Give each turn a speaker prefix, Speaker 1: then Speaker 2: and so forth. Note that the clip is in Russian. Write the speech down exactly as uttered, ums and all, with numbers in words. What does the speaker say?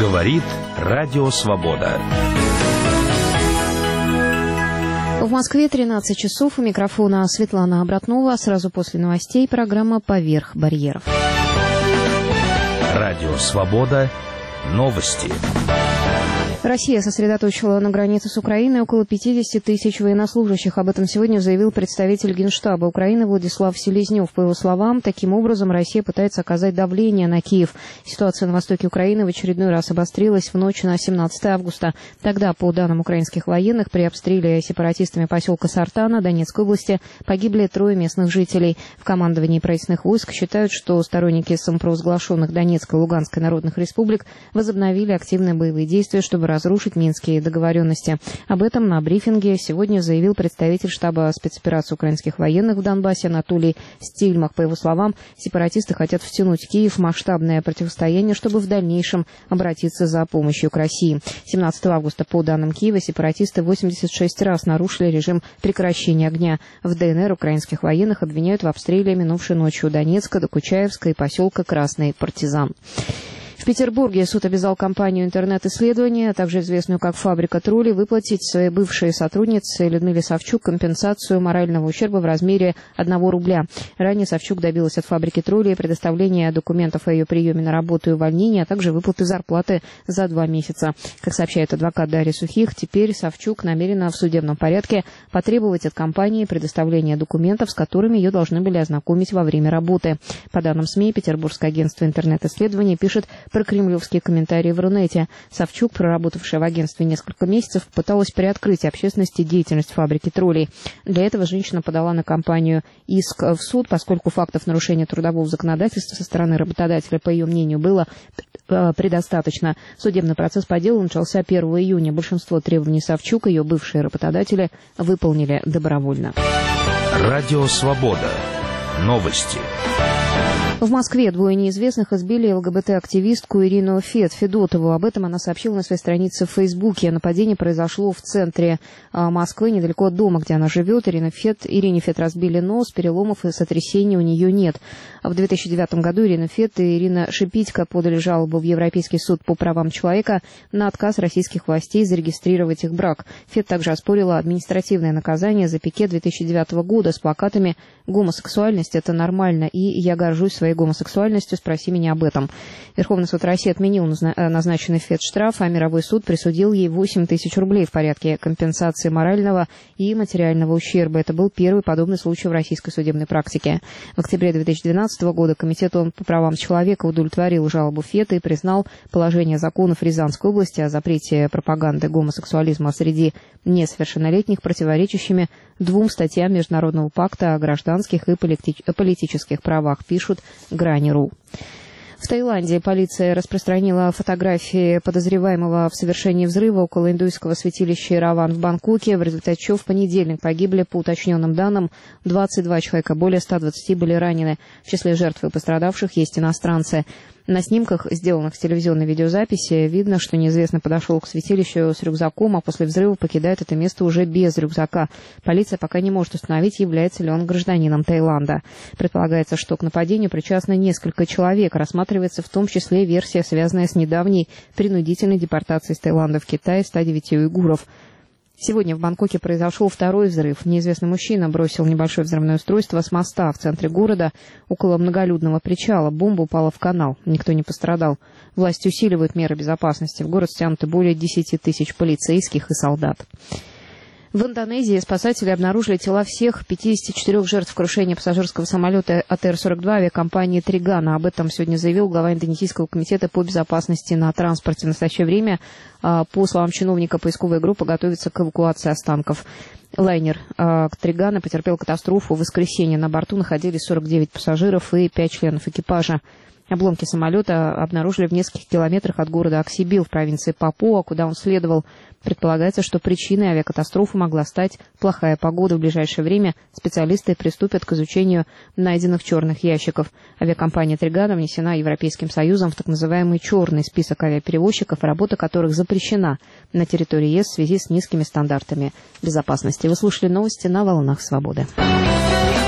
Speaker 1: Говорит Радио Свобода.
Speaker 2: В Москве тринадцать часов. У микрофона Светлана Обратнова. Сразу после новостей программа «Поверх барьеров».
Speaker 1: Радио Свобода. Новости.
Speaker 2: Россия сосредоточила на границе с Украиной около пятидесяти тысяч военнослужащих. Об этом сегодня заявил представитель Генштаба Украины Владислав Селезнев. По его словам, таким образом Россия пытается оказать давление на Киев. Ситуация на востоке Украины в очередной раз обострилась в ночь на семнадцатое августа. Тогда, по данным украинских военных, при обстреле сепаратистами поселка Сартана Донецкой области погибли трое местных жителей. В командовании правительственных войск считают, что сторонники самопровозглашенных Донецкой и Луганской народных республик возобновили активные боевые действия, чтобы разрушить минские договоренности. Об этом на брифинге сегодня заявил представитель штаба спецопераций украинских военных в Донбассе Анатолий Стильмах. По его словам, сепаратисты хотят втянуть Киев в масштабное противостояние, чтобы в дальнейшем обратиться за помощью к России. семнадцатого августа, по данным Киева, сепаратисты восемьдесят шесть раз нарушили режим прекращения огня. В ДНР украинских военных обвиняют в обстреле минувшей ночью Донецка, Докучаевска и поселка Красный Партизан. В Петербурге суд обязал компанию «Интернет-исследования», а также известную как «Фабрика троллей», выплатить своей бывшей сотруднице Людмиле Савчук компенсацию морального ущерба в размере одного рубля. Ранее Савчук добилась от «Фабрики троллей» предоставления документов о ее приеме на работу и увольнении, а также выплаты зарплаты за два месяца. Как сообщает адвокат Дарья Сухих, теперь Савчук намерена в судебном порядке потребовать от компании предоставления документов, с которыми ее должны были ознакомить во время работы. По данным СМИ, Петербургское агентство «Интернет-исследования» пишет про кремлевские комментарии в Рунете. Савчук, проработавшая в агентстве несколько месяцев, пыталась приоткрыть общественности деятельность «Фабрики троллей». Для этого женщина подала на компанию иск в суд, поскольку фактов нарушения трудового законодательства со стороны работодателя, по ее мнению, было предостаточно. Судебный процесс по делу начался первого июня. Большинство требований Савчук ее бывшие работодатели выполнили добровольно.
Speaker 1: Радио Свобода. Новости.
Speaker 2: В Москве двое неизвестных избили ЛГБТ-активистку Ирину Фет Федотову. Об этом она сообщила на своей странице в Фейсбуке. Нападение произошло в центре Москвы, недалеко от дома, где она живет. Ирина Фет, Ирине Фет разбили нос, переломов и сотрясений у нее нет. В две тысячи девятом году Ирина Фет и Ирина Шипитько подали жалобу в Европейский суд по правам человека на отказ российских властей зарегистрировать их брак. Фет также оспорила административное наказание за пикет две тысячи девятого года с плакатами «Гомосексуальность – это нормально» и «Я горжусь своей гомосексуальностью, спроси меня об этом». Верховный суд России отменил назначенный Фет штраф, а мировой суд присудил ей восемь тысяч рублей в порядке компенсации морального и материального ущерба. Это был первый подобный случай в российской судебной практике. В октябре две тысячи двенадцатого года Комитет по правам человека удовлетворил жалобу Фета и признал положение законов Рязанской области о запрете пропаганды гомосексуализма среди несовершеннолетних противоречащими двум статьям Международного пакта о гражданских и политических правах, пишут Грани.ру. В Таиланде полиция распространила фотографии подозреваемого в совершении взрыва около индуистского святилища Ираван в Бангкоке, в результате чего в понедельник погибли, по уточненным данным, двадцать два человека, более ста двадцати были ранены. В числе жертв и пострадавших есть иностранцы. На снимках, сделанных с телевизионной видеозаписи, видно, что неизвестный подошел к святилищу с рюкзаком, а после взрыва покидает это место уже без рюкзака. Полиция пока не может установить, является ли он гражданином Таиланда. Предполагается, что к нападению причастны несколько человек. Рассматривается в том числе версия, связанная с недавней принудительной депортацией из Таиланда в Китай ста девяти уйгуров. Сегодня в Бангкоке произошел второй взрыв. Неизвестный мужчина бросил небольшое взрывное устройство с моста в центре города около многолюдного причала. Бомба упала в канал. Никто не пострадал. Власти усиливают меры безопасности. В город стянуты более десяти тысяч полицейских и солдат. В Индонезии спасатели обнаружили тела всех пятидесяти четырёх жертв крушения пассажирского самолета А Т Р сорок два авиакомпании «Тригана». Об этом сегодня заявил глава Индонезийского комитета по безопасности на транспорте. В настоящее время, по словам чиновника, поисковая группа готовится к эвакуации останков. Лайнер «Тригана» потерпел катастрофу в воскресенье. На борту находились сорок девять пассажиров и пять членов экипажа. Обломки самолета обнаружили в нескольких километрах от города Аксибил в провинции Папуа, куда он следовал. Предполагается, что причиной авиакатастрофы могла стать плохая погода. В ближайшее время специалисты приступят к изучению найденных черных ящиков. Авиакомпания «Тригана» внесена Европейским Союзом в так называемый черный список авиаперевозчиков, работа которых запрещена на территории Е С в связи с низкими стандартами безопасности. Вы слушали новости на «Волнах Свободы».